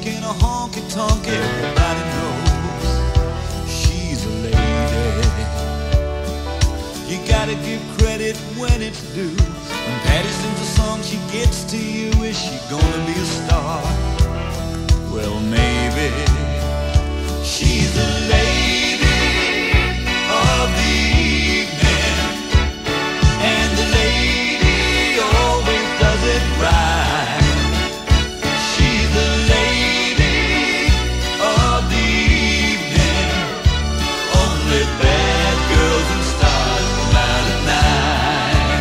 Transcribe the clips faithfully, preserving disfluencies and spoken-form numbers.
in a honky-tonk, everybody knows she's a lady. You gotta give credit when it's due. When Patty sings a song, she gets to you. Is she gonna be a star? Well, maybe. She's a lady of the evening, and the lady always does it right. She's the lady of the evening. Only bad girls and stars come out at night.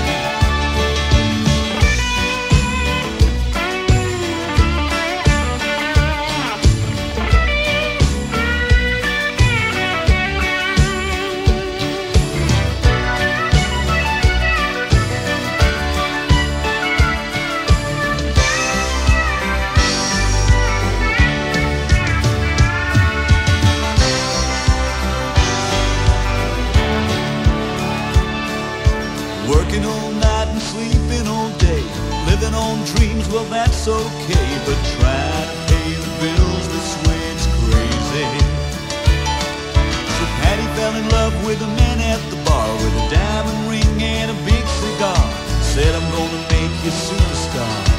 Working all night and sleeping all day, living on dreams, well that's okay. But trying to pay the bills this way, it's crazy. So Patty fell in love with a man at the bar with a diamond ring and a big cigar. Said, I'm gonna make you a superstar.